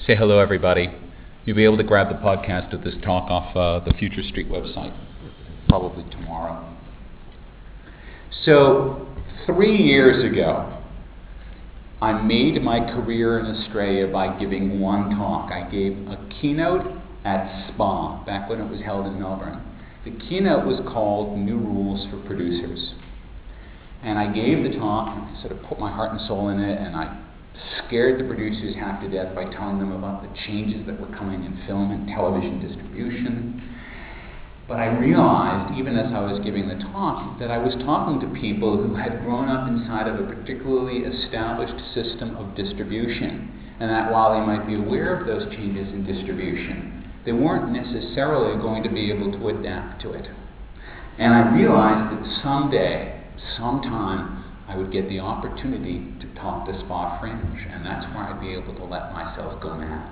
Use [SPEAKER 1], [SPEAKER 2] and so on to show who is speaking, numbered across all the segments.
[SPEAKER 1] say hello, everybody. You'll be able to grab the podcast of this talk off the Future Street website, probably tomorrow. So, 3 years ago, I made my career in Australia by giving one talk. I gave a keynote at SPA, back when it was held in Melbourne. The keynote was called New Rules for Producers. And I gave the talk, and I sort of put my heart and soul in it, and I scared the producers half to death by telling them about the changes that were coming in film and television distribution. But I realized, even as I was giving the talk, that I was talking to people who had grown up inside of a particularly established system of distribution, and that while they might be aware of those changes in distribution, they weren't necessarily going to be able to adapt to it. And I realized that someday, sometime, I would get the opportunity to talk to SPA Fringe, and that's where I'd be able to let myself go mad.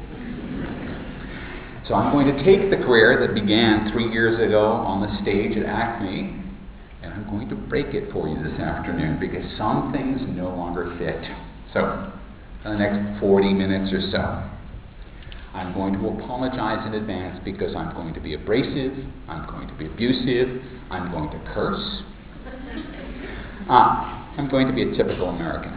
[SPEAKER 1] So I'm going to take the career that began 3 years ago on the stage at Acme, and I'm going to break it for you this afternoon, because some things no longer fit. So, for the next 40 minutes or so, I'm going to apologize in advance because I'm going to be abrasive, I'm going to be abusive, I'm going to curse. I'm going to be a typical American.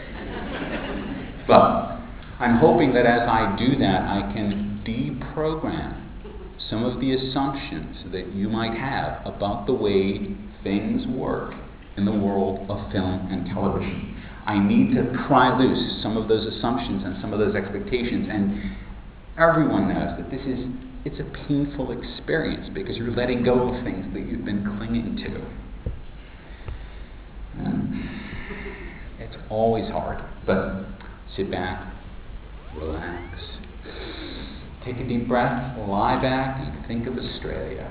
[SPEAKER 1] But I'm hoping that as I do that, I can deprogram some of the assumptions that you might have about the way things work in the world of film and television. I need to pry loose some of those assumptions and some of those expectations, and everyone knows that it's a painful experience because you're letting go of things that you've been clinging to. It's always hard, but sit back, relax, take a deep breath, lie back, and think of Australia.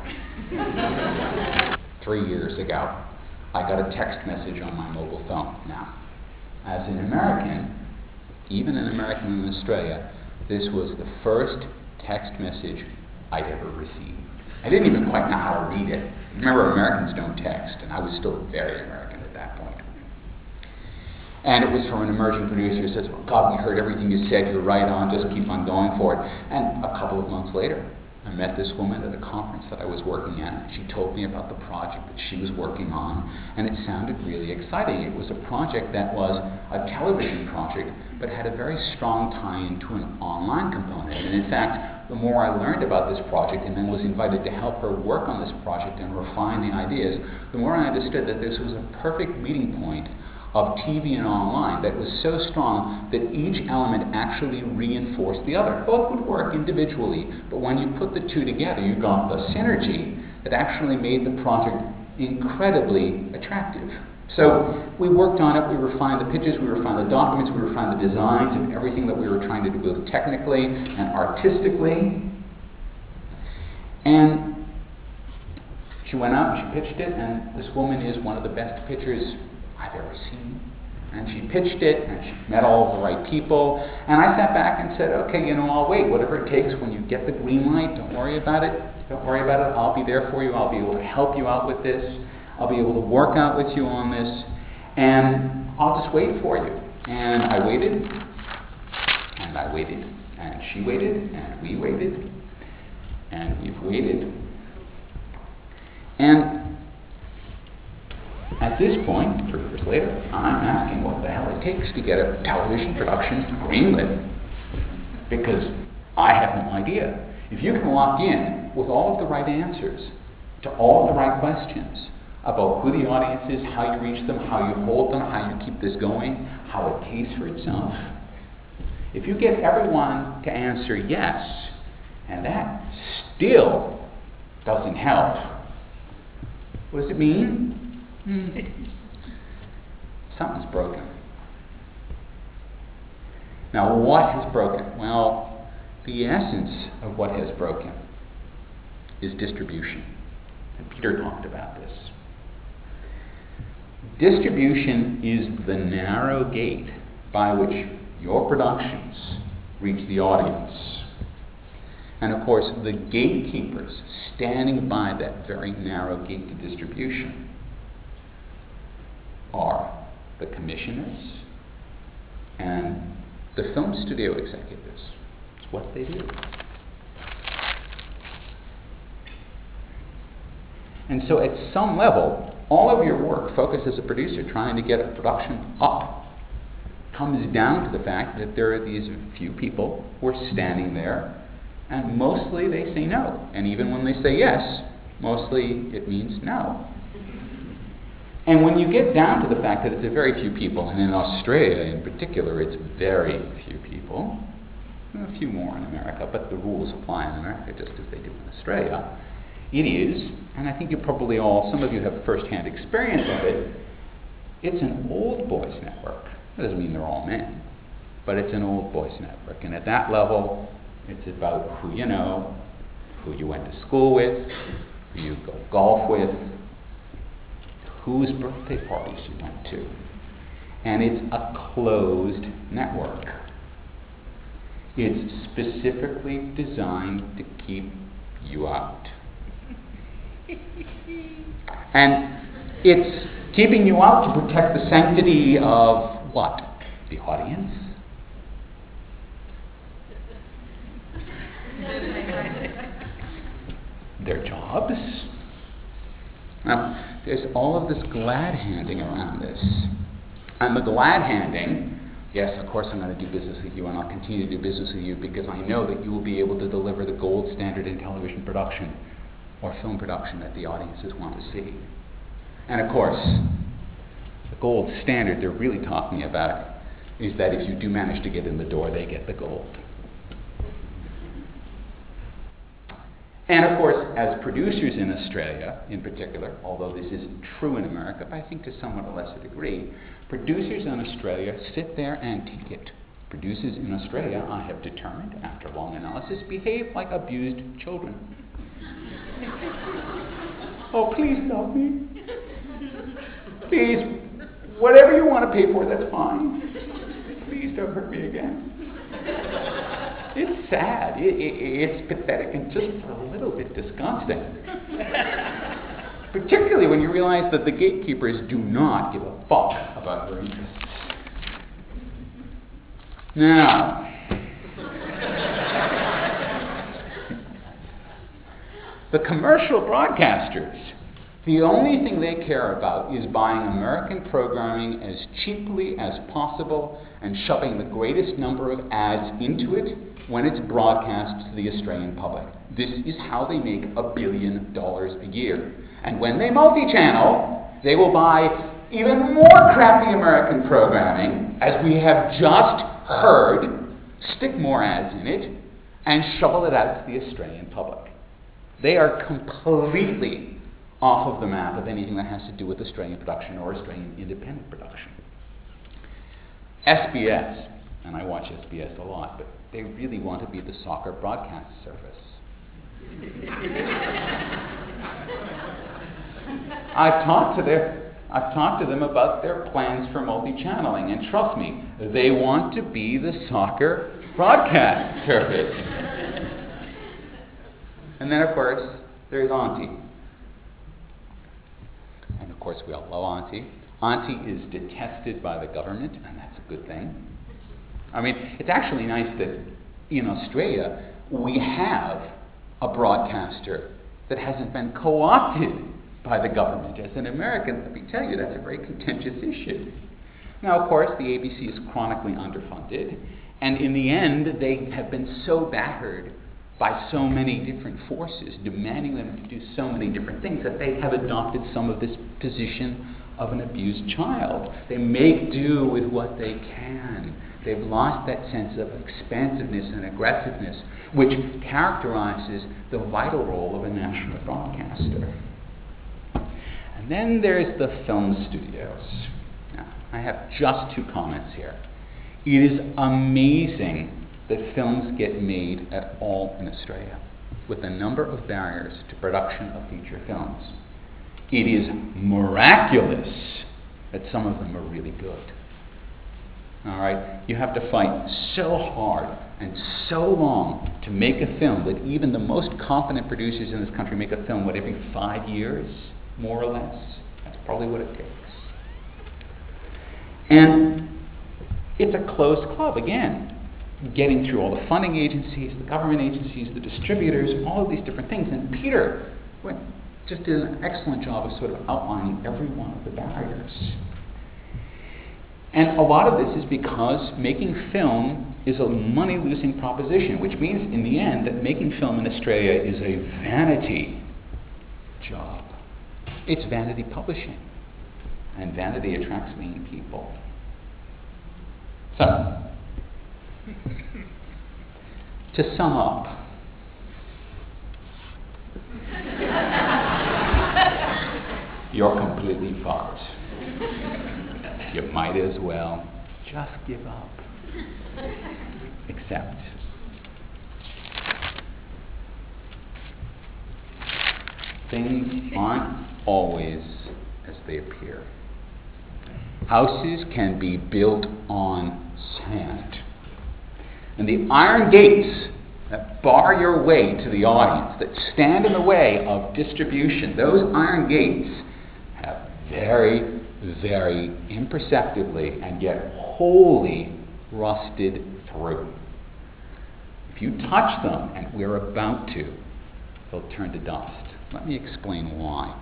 [SPEAKER 1] 3 years ago, I got a text message on my mobile phone. Now, as an American, even an American in Australia, this was the first text message I'd ever received. I didn't even quite know how to read it. Remember, Americans don't text, and I was still very American at that point. And it was from an emerging producer who says, "Well, God, we heard everything you said, you're right on, just keep on going for it." And a couple of months later, I met this woman at a conference that I was working at. She told me about the project that she was working on, and it sounded really exciting. It was a project that was a television project, but had a very strong tie-in to an online component. And in fact, the more I learned about this project and then was invited to help her work on this project and refine the ideas, the more I understood that this was a perfect meeting point of TV and online that was so strong that each element actually reinforced the other. Both would work individually, but when you put the two together, you got the synergy that actually made the project incredibly attractive. So we worked on it, we refined the pitches, we refined the documents, we refined the designs of everything that we were trying to do both technically and artistically. And she went out and she pitched it, and this woman is one of the best pitchers I've ever seen. And she pitched it, and she met all of the right people. And I sat back and said, okay, I'll wait. Whatever it takes, when you get the green light, don't worry about it. Don't worry about it. I'll be there for you. I'll be able to help you out with this. I'll be able to work out with you on this. And I'll just wait for you. And I waited, and I waited, and she waited, and we waited, and we've waited. And at this point, 3 years later, I'm asking what the hell it takes to get a television production greenlit. Because I have no idea. If you can walk in with all of the right answers to all of the right questions about who the audience is, how you reach them, how you hold them, how you keep this going, how it pays for itself. If you get everyone to answer yes, and that still doesn't help, what does it mean? Something's broken. Now, what has broken? Well, the essence of what has broken is distribution. And Peter talked about this. Distribution is the narrow gate by which your productions reach the audience. And of course, the gatekeepers standing by that very narrow gate to distribution are the commissioners and the film studio executives. what they do. And so at some level, all of your work focused as a producer trying to get a production up comes down to the fact that there are these few people who are standing there, and mostly they say no. And even when they say yes, mostly it means no. And when you get down to the fact that it's a very few people, and in Australia in particular it's very few people, a few more in America, but the rules apply in America just as they do in Australia, it is, and I think you probably all, some of you have first-hand experience of it, it's an old boys network. That doesn't mean they're all men, but it's an old boys network. And at that level, it's about who you know, who you went to school with, who you go golf with, whose birthday parties you went to. And it's a closed network. It's specifically designed to keep you out. And it's keeping you out to protect the sanctity of what? The audience? Their jobs? Now, there's all of this glad-handing around this. And the glad-handing, yes, of course I'm going to do business with you, and I'll continue to do business with you because I know that you will be able to deliver the gold standard in television production or film production that the audiences want to see. And of course, the gold standard they're really talking about is that if you do manage to get in the door, they get the gold. And of course, as producers in Australia in particular, although this isn't true in America, but I think to somewhat a lesser degree, producers in Australia sit there and take it. Producers in Australia, I have determined, after long analysis, behave like abused children. Oh, please love me. Please, whatever you want to pay for, that's fine. Please don't hurt me again. It's sad. It's pathetic and just a little bit disgusting. Particularly when you realize that the gatekeepers do not give a fuck about your interests. Now, the commercial broadcasters, the only thing they care about is buying American programming as cheaply as possible and shoving the greatest number of ads into it when it's broadcast to the Australian public. This is how they make $1 billion a year. And when they multi-channel, they will buy even more crappy American programming, as we have just heard, stick more ads in it, and shovel it out to the Australian public. They are completely off of the map of anything that has to do with Australian production or Australian independent production. SBS, and I watch SBS a lot, but they really want to be the soccer broadcast service. I've talked to them about their plans for multi-channeling, and trust me, they want to be the soccer broadcast service. And then, of course, there's Auntie. And of course, we all love Auntie. Auntie is detested by the government, and that's a good thing. I mean, it's actually nice that in Australia, we have a broadcaster that hasn't been co-opted by the government. As an American, let me tell you, that's a very contentious issue. Now, of course, the ABC is chronically underfunded, and in the end, they have been so battered by so many different forces, demanding them to do so many different things, that they have adopted some of this position of an abused child. They make do with what they can. They've lost that sense of expansiveness and aggressiveness, which characterizes the vital role of a national broadcaster. And then there's the film studios. Now, I have just 2 comments here. It is amazing that films get made at all in Australia, with a number of barriers to production of feature films. It is miraculous that some of them are really good. All right? You have to fight so hard and so long to make a film that even the most competent producers in this country make a film, every 5 years, more or less? That's probably what it takes. And it's a closed club, again. getting through all the funding agencies, the government agencies, the distributors, all of these different things. And Peter just did an excellent job of sort of outlining every one of the barriers. And a lot of this is because making film is a money-losing proposition, which means in the end that making film in Australia is a vanity job. It's vanity publishing. And vanity attracts vain people. So, to sum up, you're completely fucked. You might as well just give up. Except things aren't always as they appear. Houses can be built on sand. And the iron gates that bar your way to the audience, that stand in the way of distribution, those iron gates have very, very imperceptibly and yet wholly rusted through. If you touch them, and we're about to, they'll turn to dust. Let me explain why.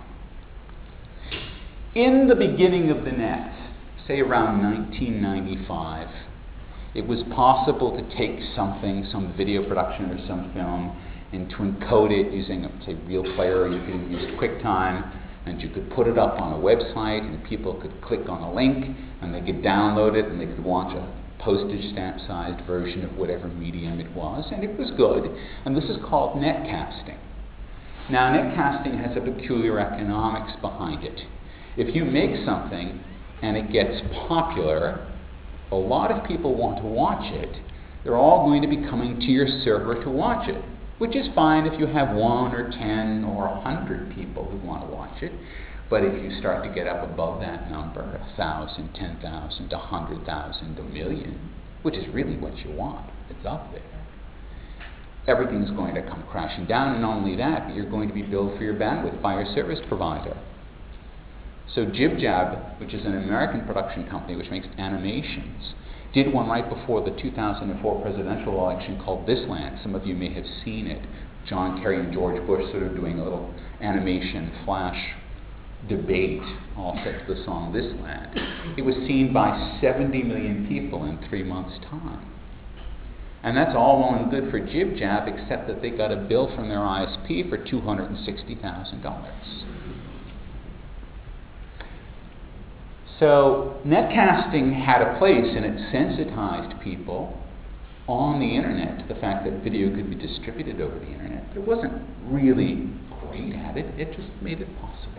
[SPEAKER 1] In the beginning of the net, say around 1995, it was possible to take something, some video production or some film, and to encode it using, say, Real Player, or you could use QuickTime, and you could put it up on a website, and people could click on a link, and they could download it, and they could watch a postage stamp-sized version of whatever medium it was, and it was good. And this is called netcasting. Now, netcasting has a peculiar economics behind it. If you make something and it gets popular, a lot of people want to watch it. They're all going to be coming to your server to watch it, which is fine if you have 1 or 10 or 100 people who want to watch it. But if you start to get up above that number, 1,000, 10,000, 100,000, 1,000,000, which is really what you want, it's up there, everything's going to come crashing down. And not only that, but you're going to be billed for your bandwidth by your service provider. So Jib Jab, which is an American production company which makes animations, did one right before the 2004 presidential election called This Land. Some of you may have seen it. John Kerry and George Bush sort of doing a little animation flash debate all set to the song This Land. It was seen by 70 million people in 3 months' time. And that's all well and good for Jib Jab, except that they got a bill from their ISP for $260,000. So netcasting had a place, and it sensitized people on the internet to the fact that video could be distributed over the internet. But it wasn't really great at it. It just made it possible.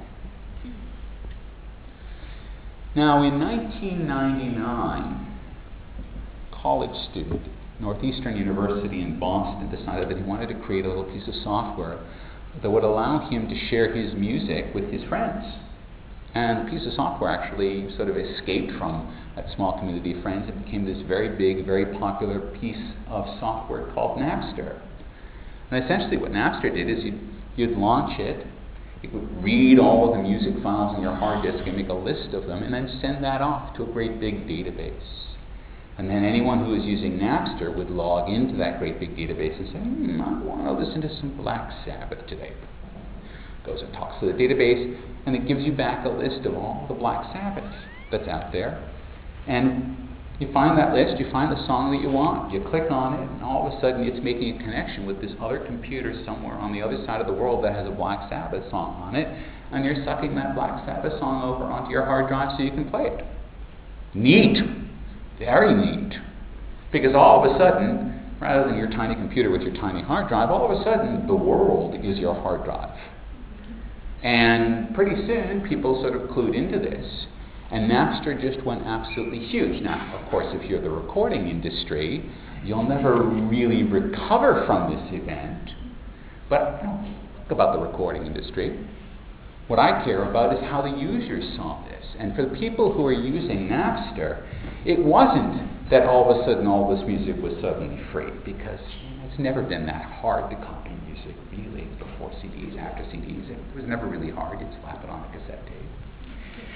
[SPEAKER 1] Now, in 1999, a college student, Northeastern University in Boston, decided that he wanted to create a little piece of software that would allow him to share his music with his friends. And the piece of software actually sort of escaped from that small community of friends. It became this very big, very popular piece of software called Napster. And essentially what Napster did is you'd launch it, it would read all of the music files on your hard disk and make a list of them, and then send that off to a great big database. And then anyone who was using Napster would log into that great big database and say, I want to listen to some Black Sabbath today. Goes and talks to the database, and it gives you back a list of all the Black Sabbath that's out there. And you find that list, you find the song that you want, you click on it, and all of a sudden it's making a connection with this other computer somewhere on the other side of the world that has a Black Sabbath song on it, and you're sucking that Black Sabbath song over onto your hard drive so you can play it. Neat. Very neat. Because all of a sudden, rather than your tiny computer with your tiny hard drive, all of a sudden the world is your hard drive. And pretty soon, people sort of clued into this, and Napster just went absolutely huge. Now, of course, if you're the recording industry, you'll never really recover from this event. But I don't think about the recording industry. What I care about is how the users saw this. And for the people who are using Napster, it wasn't that all of a sudden all this music was suddenly free, because it's never been that hard to copy music, really, before CDs, after CDs. It was never really hard. You'd slap it on a cassette tape.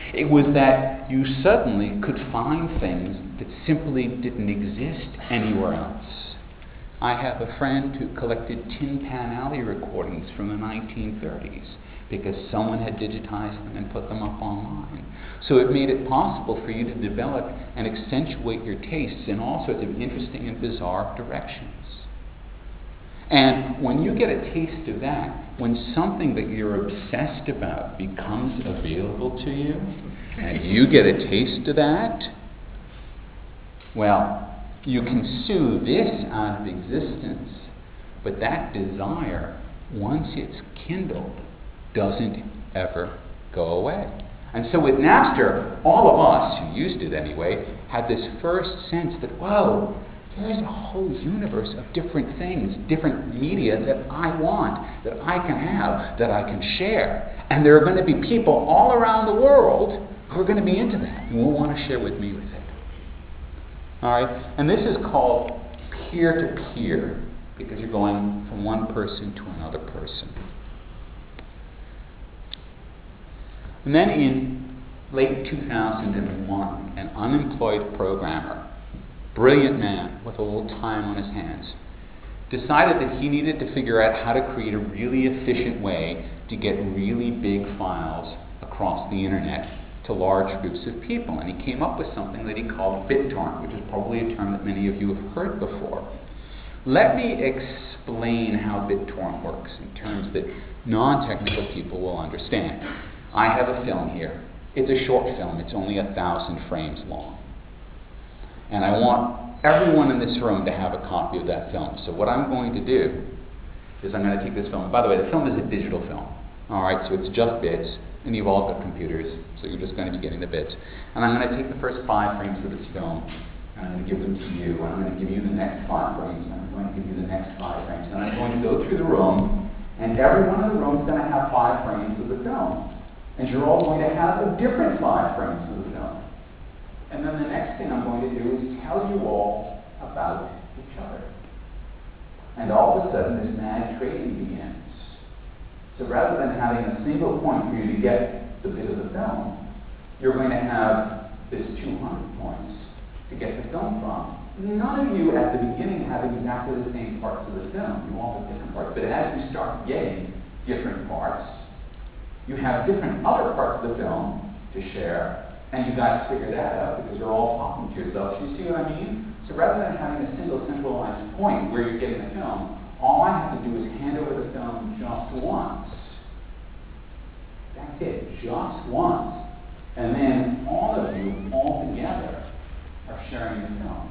[SPEAKER 1] It was that you suddenly could find things that simply didn't exist anywhere else. I have a friend who collected Tin Pan Alley recordings from the 1930s because someone had digitized them and put them up online. So it made it possible for you to develop and accentuate your tastes in all sorts of interesting and bizarre directions. And when you get a taste of that, when something that you're obsessed about becomes available to you, and you get a taste of that, well, you can sue this out of existence, but that desire, once it's kindled, doesn't ever go away. And so with Napster, all of us, who used it anyway, had this first sense that, whoa, there's a whole universe of different things, different media that I want, that I can have, that I can share. And there are going to be people all around the world who are going to be into that and will want to share with me with it. All right? And this is called peer-to-peer, because you're going from one person to another person. And then in late 2001, an unemployed programmer, brilliant man with a little time on his hands, decided that he needed to figure out how to create a really efficient way to get really big files across the internet to large groups of people. And he came up with something that he called BitTorrent, which is probably a term that many of you have heard before. Let me explain how BitTorrent works in terms that non-technical people will understand. I have a film here. It's a short film. It's only 1,000 frames long. And I want everyone in this room to have a copy of that film. So what I'm going to do is I'm going to take this film. By the way, the film is a digital film. All right, so it's just bits, and you've all got computers, so you're just going to be getting the bits. And I'm going to take the first 5 frames of this film, and I'm going to give them to you, and I'm going to give you the next 5 frames, and I'm going to give you the next 5 frames. And I'm going to go through the room, and everyone in the room is going to have 5 frames of the film. And you're all going to have a different 5 frames of the film. And then the next thing I'm going to do is tell you all about each other. And all of a sudden, this mad trading begins. So rather than having a single point for you to get the bit of the film, you're going to have this 200 points to get the film from. None of you at the beginning have exactly the same parts of the film. You all have different parts. But as you start getting different parts, you have different other parts of the film to share, and you guys figure that out because you're all talking to yourselves. You see what I mean? So rather than having a single centralized point where you're getting the film, all I have to do is hand over the film just once. That's it, just once. And then all of you, all together, are sharing the film.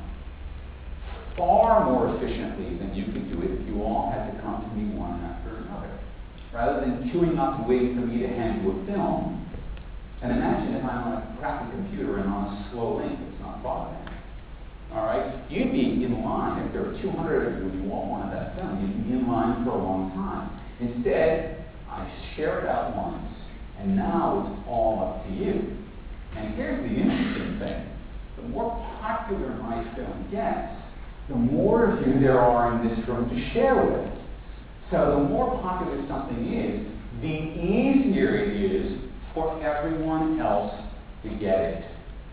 [SPEAKER 1] Far more efficiently than you could do it if you all had to come to me one after another. Rather than queuing up and waiting for me to hand you a film, and imagine if I'm on a crappy computer and on a slow link that's not bothering me. All right? You'd be in line, if there were 200 of you and you all wanted that film, you'd be in line for a long time. Instead, I share it out once, and now it's all up to you. And here's the interesting thing. The more popular my film gets, the more of you there are in this room to share with. So the more popular something is, the easier it is for everyone else to get it.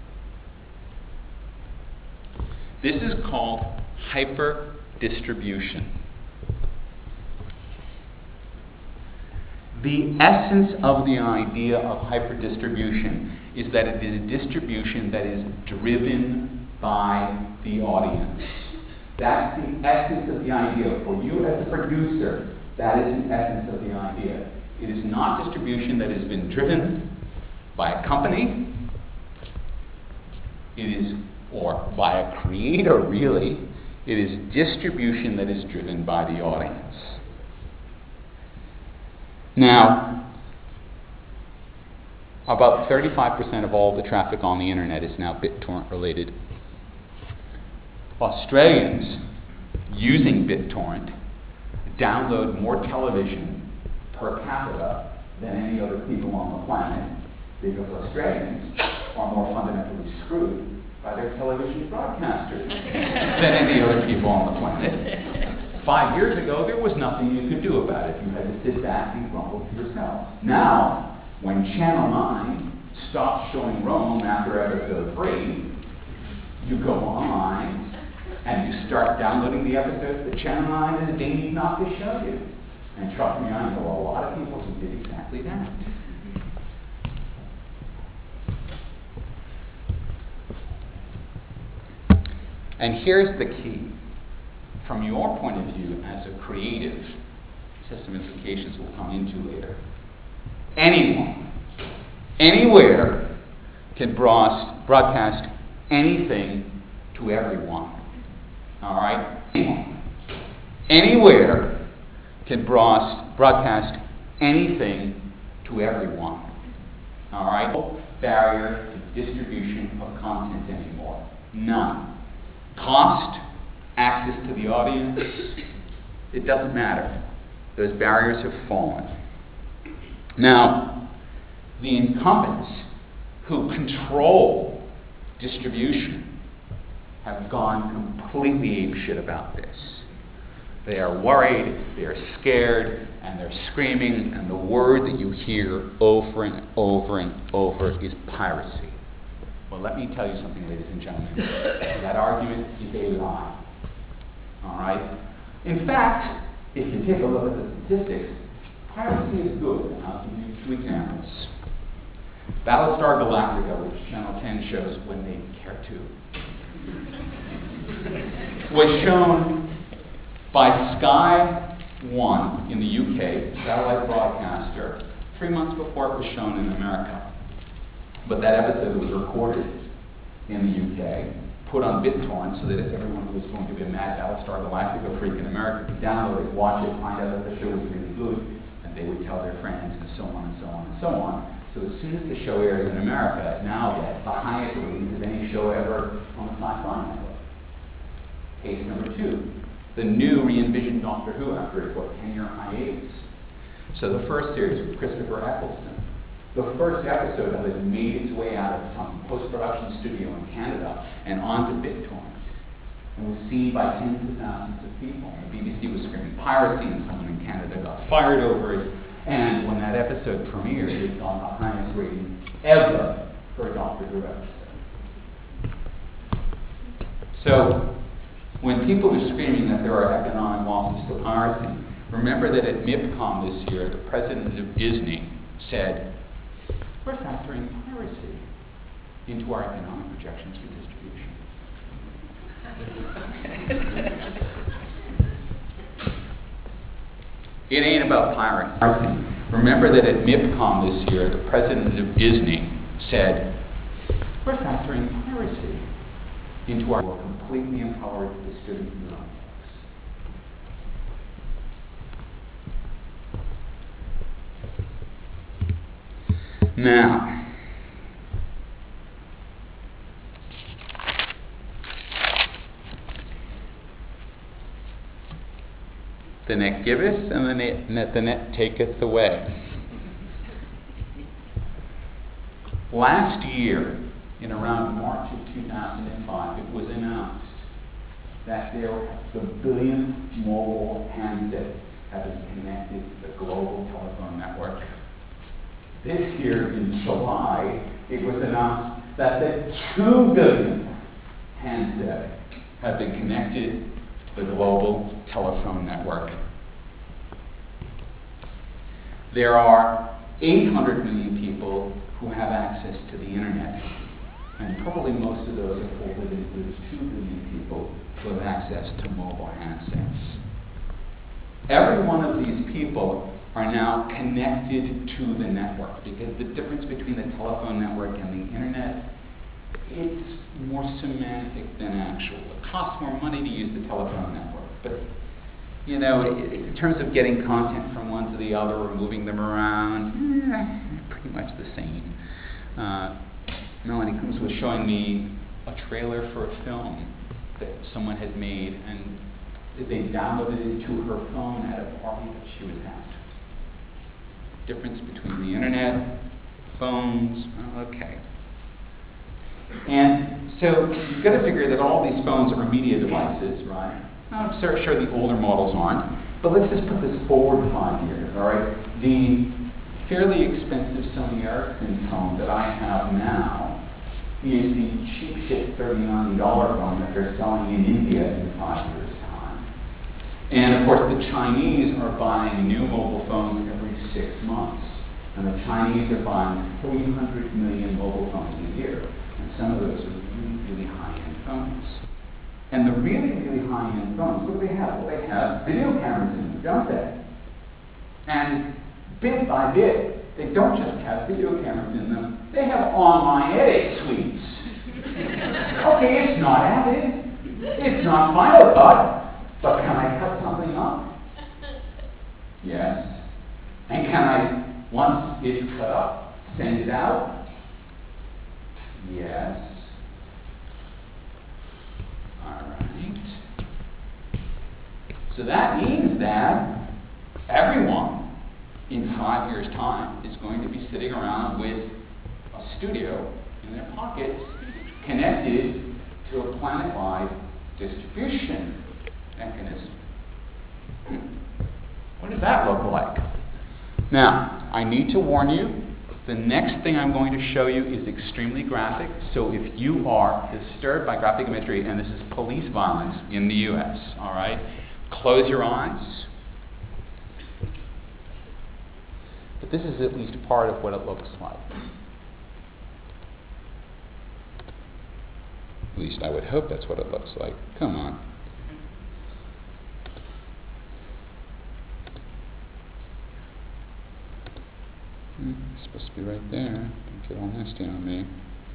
[SPEAKER 1] This is called hyperdistribution. The essence of the idea of hyperdistribution is that it is a distribution that is driven by the audience. That's the essence of the idea. For you as a producer, that is the essence of the idea. It is not distribution that has been driven by a company. It is, or by a creator really. It is distribution that is driven by the audience. Now, about 35% of all the traffic on the internet is now BitTorrent related. Australians using BitTorrent download more television per capita than any other people on the planet, because Australians are more fundamentally screwed by their television broadcasters than any other people on the planet. 5 years ago, there was nothing you could do about it. You had to sit back and grumble to yourselves. Now, when Channel 9 stops showing Rome after episode 3, you go online and you start downloading the episodes that Channel 9 is deigning not to show you. And trust me, I know a lot of people who did exactly that. And here's the key. From your point of view as a creative, system implications we'll come into later, anyone, anywhere, can broadcast anything to everyone. All right? Anyone, anywhere, can broadcast anything to everyone. All right? No barrier to distribution of content anymore. None. Cost, access to the audience, it doesn't matter. Those barriers have fallen. Now, the incumbents who control distribution have gone completely apeshit about this. They are worried, they are scared, and they're screaming, and the word that you hear over and over and over is piracy. Well, let me tell you something, ladies and gentlemen. That argument is a lie. All right? In fact, if you take a look at the statistics, piracy is good. I'll give you 2 examples. Battlestar Galactica, which Channel 10 shows when they care to, was shown by Sky One in the UK, satellite broadcaster, 3 months before it was shown in America. But that episode was recorded in the UK, put on BitTorrent so that everyone who was going to be a mad Battlestar Galactica freak in America could download it, watch it, find out that the show was really good, and they would tell their friends, and so on and so on and so on. So as soon as the show airs in America, it now gets the highest ratings of any show ever on the Sci-Fi Network. Case number 2, the new re-envisioned Doctor Who after its 10-year hiatus. So the first series with Christopher Eccleston, the first episode of it made its way out of some post-production studio in Canada and onto BitTorrent. It was seen by tens of thousands of people. The BBC was screaming piracy, and someone in Canada got fired over it. And when that episode premiered, it got the highest rating ever for a Doctor Who episode. So, when people are screaming that there are economic losses to piracy, remember that at MIPCOM this year, the president of Disney said, we're factoring piracy into our economic projections for distribution. It ain't about piracy. Remember that at MIPCOM this year, the president of Disney said, we're factoring piracy into our completely empowered to distribute your own books. Now, the net giveth, and the net taketh away. Last year, in around March of 2005, it was announced that the billionth mobile handset had been connected to the global telephone network. This year, in July, it was announced that the 2 billionth handset had been connected to the global telephone network. There are 800 million people who have access to the internet, and probably most of those are folded into the 2 billion people who have access to mobile handsets. Every one of these people are now connected to the network, because the difference between the telephone network and the internet, it's more semantic than actual. It costs more money to use the telephone network, but you know, in terms of getting content from one to the other or moving them around, pretty much the same. Melanie Coombs was showing me a trailer for a film that someone had made, and they downloaded it to her phone at a party that she was at. Difference between the internet, phones, okay. And so you've got to figure that all these phones are media devices, right? I'm sure the older models aren't, but let's just put this forward 5 years, all right? The fairly expensive Sony Ericsson phone that I have now is the cheap shit $39 phone that they're selling in India in 5 years' time. And of course, the Chinese are buying new mobile phones every 6 months. And the Chinese are buying 300 million mobile phones a year. And some of those are really, really high-end phones. And the really, really high-end phones, what do they have? Well, they have video cameras in them, don't they? And bit by bit, they don't just have video cameras in them, they have online edit suites. Okay, it's not Avid, it's not Final Cut, but can I cut something up? Yes. And can I, once it's cut up, send it out? Yes. All right. So that means that everyone in 5 years' time is going to be sitting around with a studio in their pockets connected to a planet-wide distribution mechanism. What does that look like? Now, I need to warn you, the next thing I'm going to show you is extremely graphic, so if you are disturbed by graphic imagery, and this is police violence in the US, all right, close your eyes. But this is at least part of what it looks like. At least I would hope that's what it looks like. Come on. It's supposed to be right there. Don't get all nasty on me.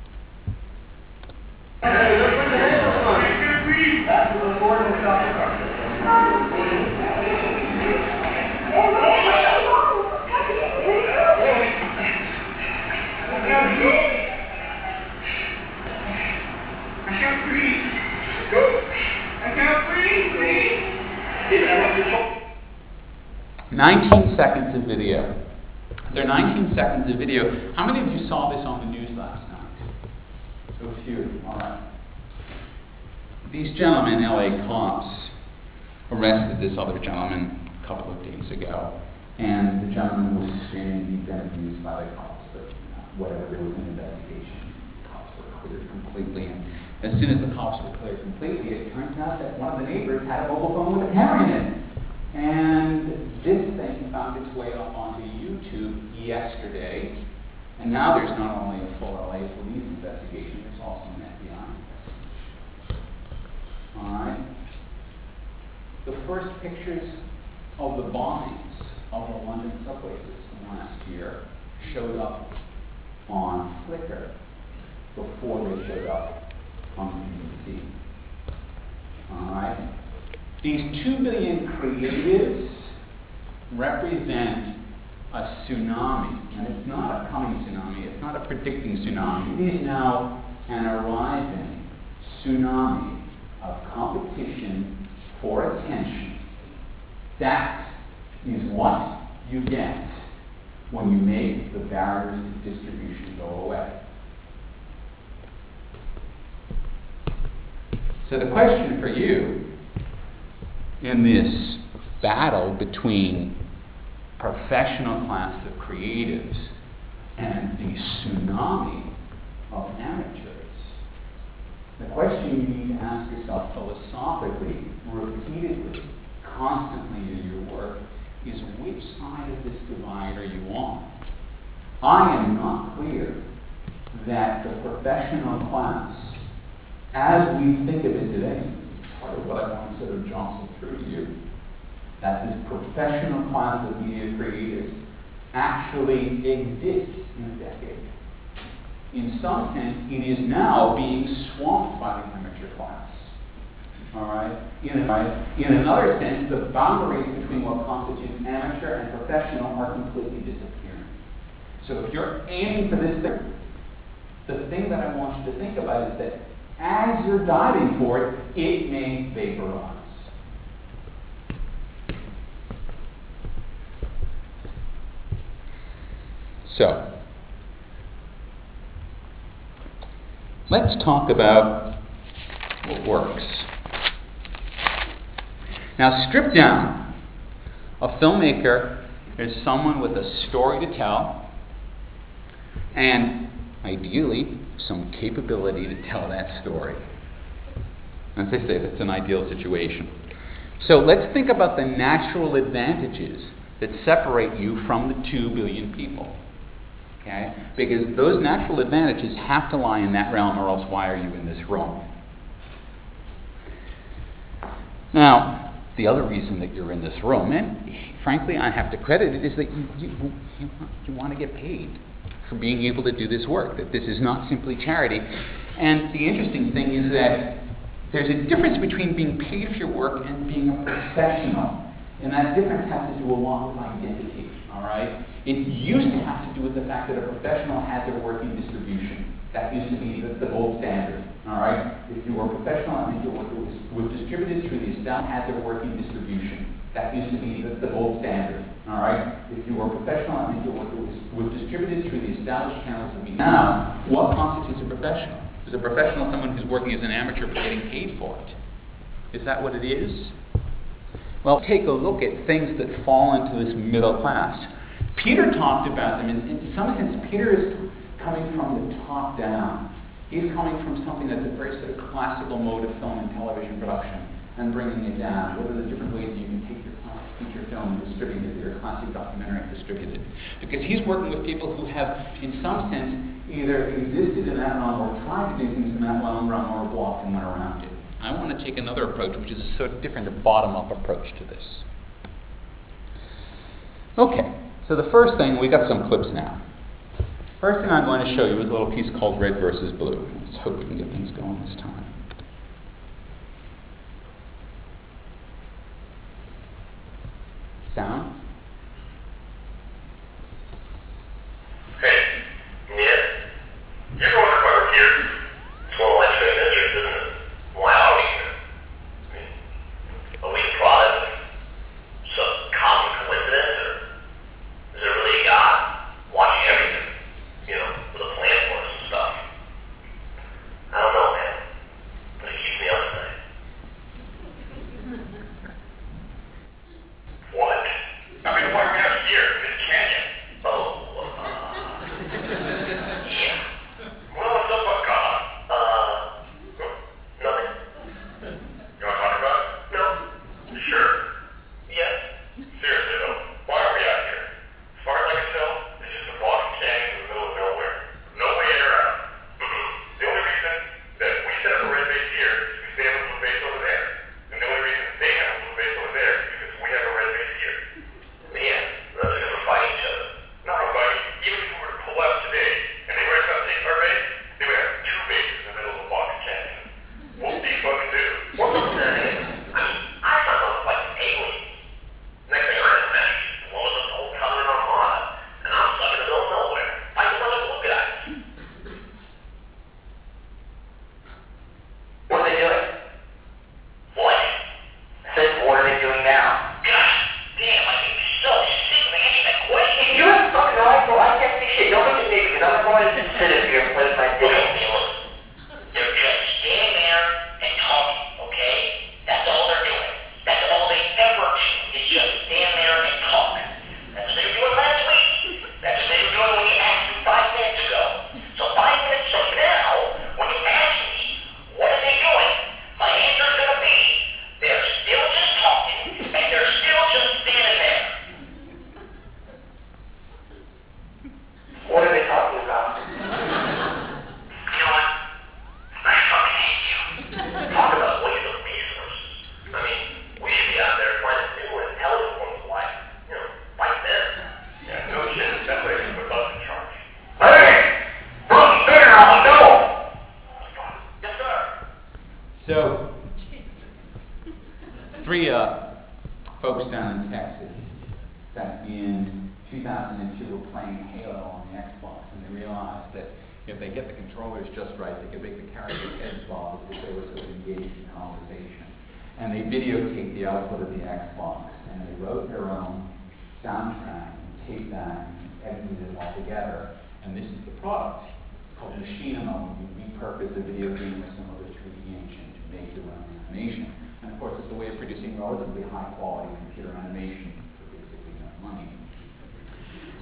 [SPEAKER 2] I can't breathe. I can't breathe, please.
[SPEAKER 1] 19 seconds of video. There are 19 seconds of video. How many of you saw this on the news last night? A few, all right. These gentlemen, LA cops, arrested this other gentleman a couple of days ago. And the gentleman was screaming he'd been abused by the cops, but whatever, there was an investigation. The cops were cleared completely. And as soon as the cops were cleared completely, it turns out that one of the neighbors had a mobile phone with a camera in it. And this thing found its way up onto YouTube yesterday. And now there's not only a full LA police investigation, there's also an FBI investigation. All right? The first pictures of the bombings of the London subway system last year showed up on Flickr before they showed up on BBC. All right? These 2 billion creatives represent a tsunami, and it's not a coming tsunami, it's not a predicting tsunami. It is now an arriving tsunami of competition for attention. That is what you get when you make the barriers to distribution go away. So the question for you in this battle between professional class of creatives and the tsunami of amateurs, the question you need to ask yourself philosophically, repeatedly, constantly in your work is, which side of this divide are you on? I am not clear that the professional class, as we think of it today, part of what I want to sort of jostle through to you, that this professional class of media creatives actually exists in a decade. In some sense, it is now being swamped by the amateur class. All right? In another sense, the boundaries between what constitutes amateur and professional are completely disappearing. So if you're aiming for this thing, the thing that I want you to think about is that as you're diving for it, it may vaporize. So, let's talk about what works. Now, strip down. A filmmaker There's someone with a story to tell, and ideally, some capability to tell that story. As I say, that's an ideal situation. So let's think about the natural advantages that separate you from the 2 billion people. Okay? Because those natural advantages have to lie in that realm, or else why are you in this room? Now, the other reason that you're in this room, and frankly I have to credit it, is that you want to get paid for being able to do this work, that this is not simply charity. And the interesting thing is that there's a difference between being paid for your work and being a professional. And that difference has to do a lot with identity, all right? It used to have to do with the fact that a professional had their work in distribution. That used to be the gold standard, all right? If you were a professional, that meant your work was distributed through the established, had their work in distribution. That used to be the gold standard, all right? If you were a professional, that meant your work was distributed through the established channels of media. Now, what constitutes a professional? Is a professional someone who's working as an amateur but getting paid for it? Is that what it is? Well, take a look at things that fall into this middle class. Peter talked about them. In some sense, Peter is coming from the top down. He's coming from something that's a very sort of classical mode of film and television production and bringing it down. What are the different ways that you can take your classic feature film and distribute it, your classic documentary and distribute it? Because he's working with people who have, in some sense, either existed in that realm or tried to do things in that realm or blocked and went around it. I want to take another approach, which is a sort of different, a bottom-up approach to this. Okay, so the first thing, we got some clips now. First thing I'm going to show you is a little piece called Red versus Blue. Let's hope we can get things going this time. Sound?
[SPEAKER 3] Hey, yeah. You're going to work here. It's one of life's great mysteries, isn't it? Why are we here? I mean, are we a product of some common coincidence, or is there really a God watching everything? You know, with a plan for us and stuff. I don't know, man. But it keeps me up at night. What? I mean, why are we out here in this canyon? Oh, yeah. Well, what's up, God? Nothing. You want to talk about it? No. Sure. Yes. Seriously, though, why are we out here? As far as I can tell, it's just a bog canyon in the middle of nowhere. No way in or out. The only reason that we set up a red base here is because they have a blue base over there. And the only reason they have a blue base over there is because we have a red base here. Man, that's because we're fighting each other. Not a fight. Even if we were to pull out today and they were to come take our base, they would have 2 bases in the middle of a box canyon. Whoop-de-fucking do. What was that? I mean, I thought I was like an alien. Next thing I imagine, one of the whole colored armada, and I'm stuck in the middle of nowhere, fighting a bunch of blue guys. What are they doing? What? I said, what are they doing now? Gosh, damn, I think you're so sick of answering that question. You have fucking rifle, I can't see shit. Don't look at me because I'm going to just sit up here and play with my dick. They're just standing there and talking, okay? That's all they're doing. That's all they ever do is just stand there and talk. That's what they were doing last week. That's what they were doing when you asked me 5 minutes ago. So 5 minutes from now, when you ask me, what are they doing? My answer is going to be, they're still just talking, and they're still just standing there. What are they talking about? You know what? I fucking hate you. Talk about waste of resources. I mean, we should be out there finding new and intelligent ones of life. You know, fight them. Yeah, no shit. That way you put us in charge. Hey! From there, I'll go! Yes, sir.
[SPEAKER 1] So, 3 folks down in Texas that in 2002 were playing Halo on the Xbox, and they realized that if they get the controllers just right, they could make the characters' heads bob as if they were sort of engaged in conversation. And they videotaped the output of the Xbox, and they wrote their own soundtrack, and taped that, and edited it all together. And this is the product. It's called Machinima. We repurposed a video game with some other 3D engine to make your own animation. And of course, it's a way of producing relatively high quality computer animation for basically no money.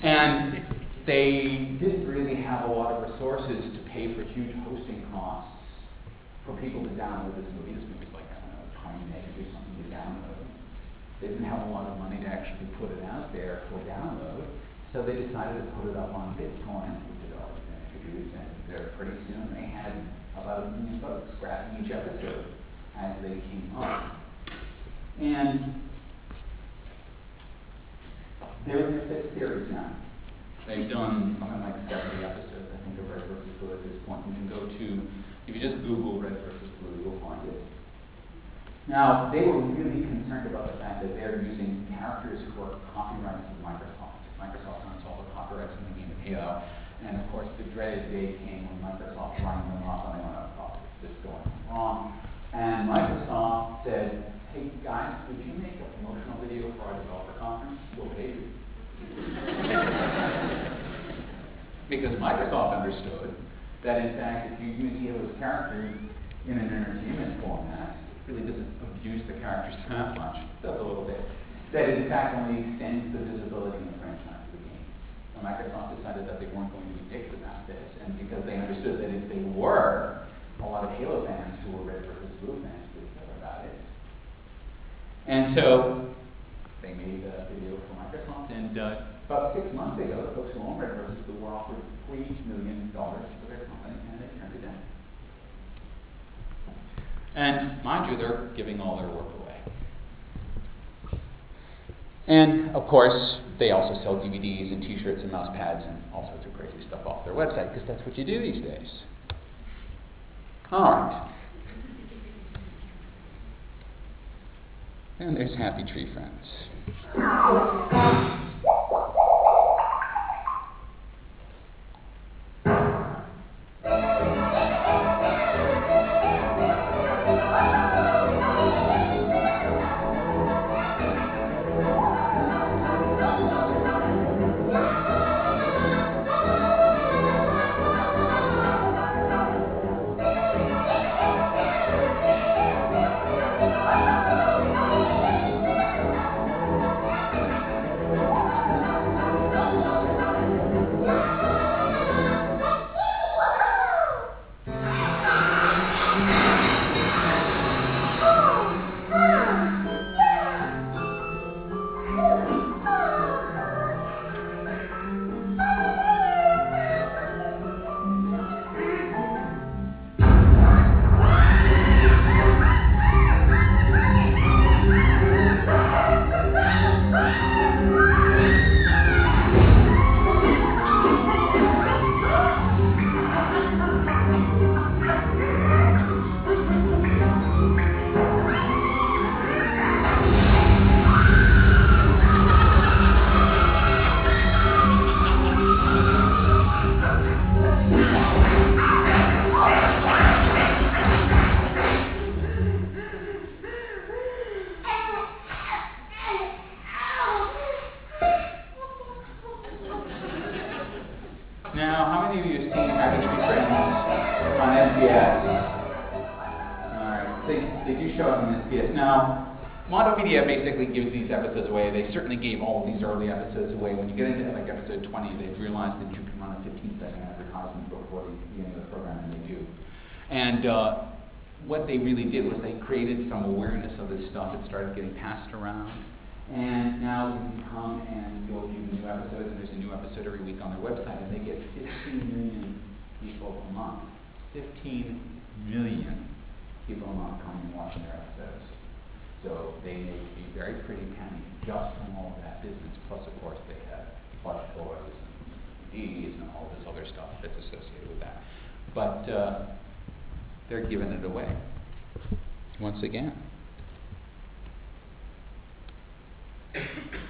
[SPEAKER 1] And they didn't really have a lot of resources to pay for huge hosting costs for people to download this movie. This movie's like, I don't know, 20 megs or something to download. They didn't have a lot of money to actually put it out there for download, so they decided to put it up on BitTorrent, which had already been introduced, and there pretty soon they had about 1 million folks grabbing each episode as they came up. And they're in their 5th series now. They've done something like 70 episodes, I think, of Red vs. Blue at this point. You can go to, if you just Google Red vs. Blue, you'll find it. Now, they were really concerned about the fact that they're using characters who are copyrights of Microsoft. Microsoft owns all the copyrights in the game of Halo. And of course, the dreaded day came when Microsoft rang them up and they went, oh, this is going wrong. And Microsoft said, hey guys, would you make a promotional video for our developer conference? We'll pay you. Because Microsoft understood that, in fact, if you use Halo's characters in an entertainment format, it really doesn't abuse the characters that much. It does a little bit. That, in fact, only extends the visibility in the franchise of the game. And Microsoft decided that they weren't going to be dicks about this, and because they understood that if they were, a lot of Halo fans who were Red vs. Blue fans would care about it. And so they made a video for Microsoft, and about 6 months ago, the folks who own Red vs. Blue were offered $3 million for their company, and they turned it down. And mind you, they're giving all their work away. And of course, they also sell DVDs and t-shirts and mouse pads and all sorts of crazy stuff off their website, because that's what you do these days. All right. And there's Happy Tree Friends. Now, how many of you have seen Happy Tree Friends on SBS? All right, they do show it on SBS. Now, Mondo Media basically gives these episodes away. They certainly gave all of these early episodes away. When you get into like episode 20, they've realized that you can run a 15-second advertisement before the beginning of the program, and they do. And what they really did was they created some awareness of this stuff. It started getting passed around. And now you can come and you'll view the new episodes, and there's a new episode every week on their website, and they get 15 million people a month. 15 million people a month coming and watching their episodes. So they make a very pretty penny just from all of that business. Plus, of course, they have plush toys and DVDs and all this other stuff that's associated with that. But they're giving it away once again.